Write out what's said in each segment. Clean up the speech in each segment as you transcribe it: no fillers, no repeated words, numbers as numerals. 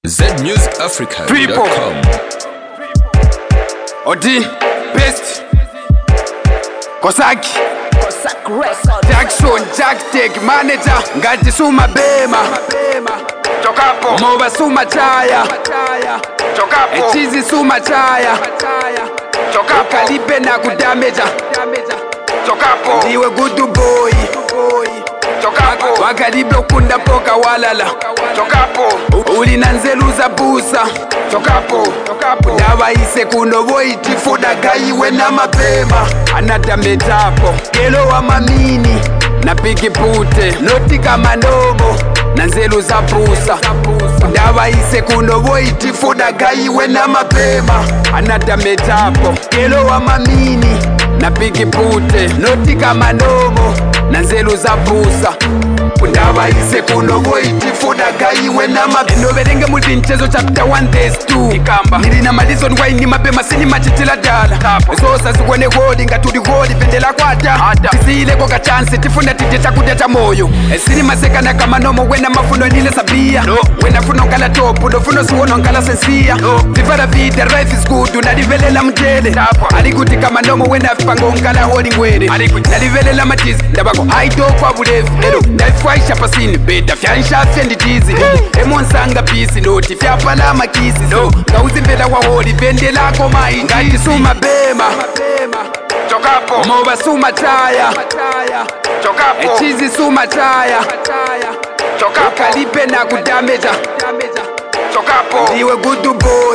ZMusicAfrica.com. Odi, Best, Kosaki, Jackson, Jack Tech, Manager, Ngati Suma Bema, Chokapo, Mova Suma Chaya, Chokapo, Chizi Suma Chaya, Chokapo, Kalipe na kudameja, Chokapo, Iwe good boy, Chokapo, Wakalibe ukunda poka walala, Chokapo, Ulinanzeluza busa, Chokapo, Dawa ise kuno boiti fuda gaiwe na mapema. Anadametapo, kelo wa mamini, na piki pute, noti kama nobo, nanzeluza busa. Dawa ise kuno boiti fuda gaiwe na mapema. Anadametapo, kelo wa mamini, na piki pute, noti kama nobo, nanzeluza busa. Ndawa ise kuno boiti fuda gaiwe na mapema. Enoverenge multi nchezo chapter 1 days 2 Ikamba nilina malizo ndwai ni mapema sini machitila dala. Sosa zikwane godi ngatudi godi pendela kwata. Tisile kwa chance tifunda tije chakudia cha moyo. Sini masekana kama nomo wena mafuno nile sabia. Wena funo ngala topu no funo suwono ngala sensia. Vivara vida life is good unalivelela mjele. Alikuti kama nomo wena fipango ngala holi ngwere. Nalivelela matizi ndabako aido kwa bulevi. Ndafwaisha pasini beta fyansha fendi tizi. Emonsanga pisi noti fyapala makisi. Ngauzimbela wa holi vendela koma iti. Ngati suma bema, Chokapo, Mova suma chaya, Chokapo, Chizi suma chaya, Chokapo, Kalipe na kudameja, Chokapo, Iwe good boy,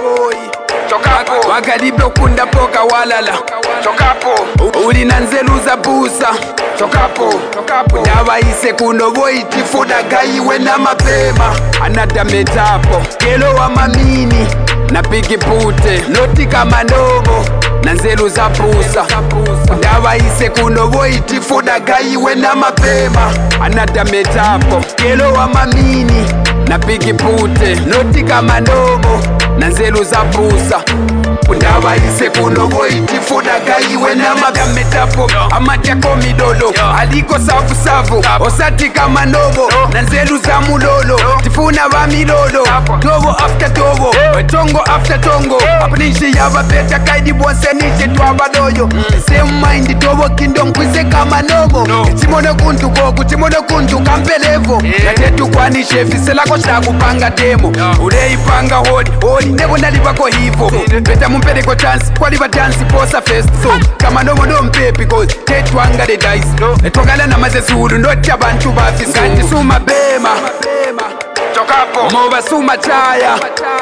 Chokapo, Wakalibe ukunda poka walala, Chokapo, Ulinanzeluza busa, Chokapo, Dawa ise kuno boiti fuda gaiwe na mapema. Anadametapo, kelo wa mamini, na piki pute, noti kama nobo, nanzeluza busa. Dawa ise kuno boiti fuda gaiwe na mapema. Anadametapo, kelo wa mamini, na piki pute, noti kama nobo, nanzeluza busa. Ndawa ise kuno boiti fuda gaiwe na mapema. Amatia komidolo, aliko safu safu, osati kama nobo, nanzeluza mulolo, tifuna wa milolo. Tobo after tobo, tongo after tongo, apnishi yaba beta kaidi bwase niche tuwa doyo. Same mind tobo kingdom kwise kama nobo. Chimono kuntu goku, chimono kuntu kampelevo. Natetu kwa ni shefi, selako shagu panga demo. Urei panga hodi, nebo nalibako hivo. Beta mumpere ko chance, kwa liva dance posa fest. So, kama nobo no mpepi cause tetu anga de dice. Etwagala na mazezulu, noti abantu bafiso. Ngati suma bema, Chokapo, Mova suma chaya,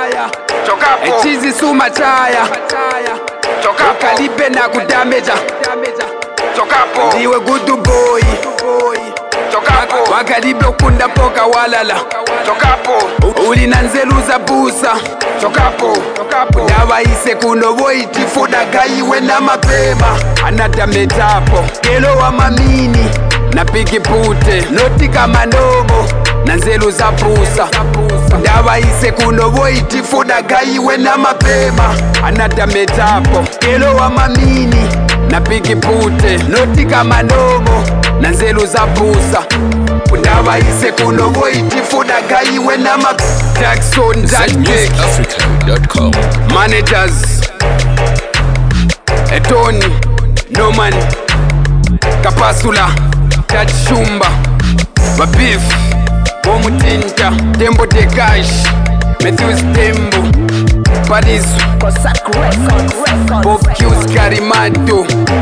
Chokapo, Chizi suma chaya, Chokapo, Kalipe na kudameja, Chokapo, Iwe good boy, Chokapo, Wakalibe ukunda poka walala, Chokapo, Ulinanzeluza busa, Chokapo, Dawa ise kuno boiti fuda gaiwe na mapema. Anadametapo, kelo wa mamini, na piki pute, noti kama nobo, nanzeluza busa. Dawa ise kuno boiti fuda gaiwe na mapema. Anadametapo, kelo wa mamini, na piki pute, noti kama nobo, nanzeluza busa. Ndawa ise kuno boiti fuda gaiwe na mapema. Jackson, Jack Tech, ZMusicAfrica.com. Managers, Etoni, Noman, Kapasula, Tachumba, Babif, Bomutinta, Tembo de Cash, Matthews Tembo, Padisu, Bob Q's Karimato.